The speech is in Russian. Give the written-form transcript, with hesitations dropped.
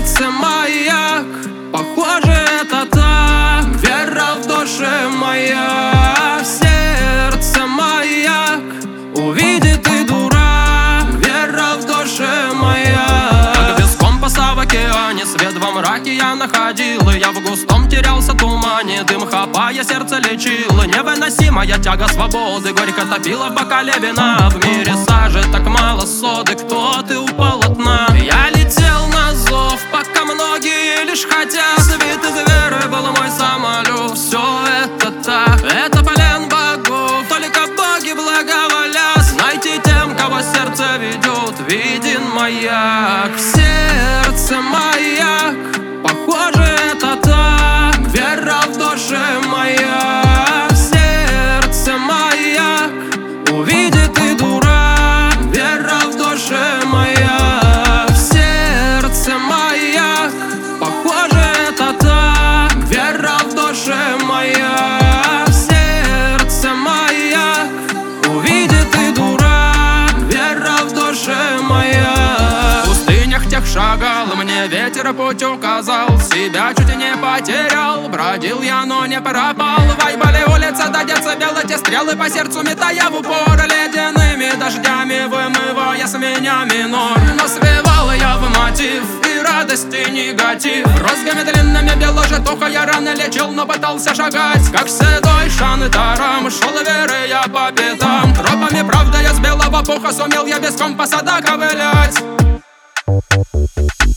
сердце маяк, похоже, это так. Вера в душе моя, в сердце маяк, увидит и дурак. Вера в душе моя. Как без компаса в океане, свет во мраке я находил, и я в густом терялся тумане. Дым хапая, сердце лечил. Невыносимая тяга свободы горько топила в бокале вина. В мире сажи так мало соды, кто ты у полотна? Я летел на зов, пока многие лишь хотят. Свет из веры был мой самолет. Все это так, это плен богов. Только боги благоволят. Знайте тем, кого сердце ведет, виден маяк. В сердце маяк, похоже, это так. Вера в душе моя, в сердце маяк, увидит и дурак. Вера в душе моя, в сердце маяк, похоже, это так. Вера в душе моя, в сердце маяк, увидит и дурак. Вера в душе моя. В пустынях тех шагал, мне ветер путь указал. Себя чуть не потерял, бродил я, но не пропал. Вайбали улица, до детства белые стрелы по сердцу метая в упор. Ледяными дождями вымывая с меня минор. Но свивал я в мотив и радость, и негатив. Розгами длинными бело житуха я рано лечил, но пытался шагать. Как седой шантарам, шел веры я по пятам. Тропами правда я с белого пуха сумел я без компаса доковылять.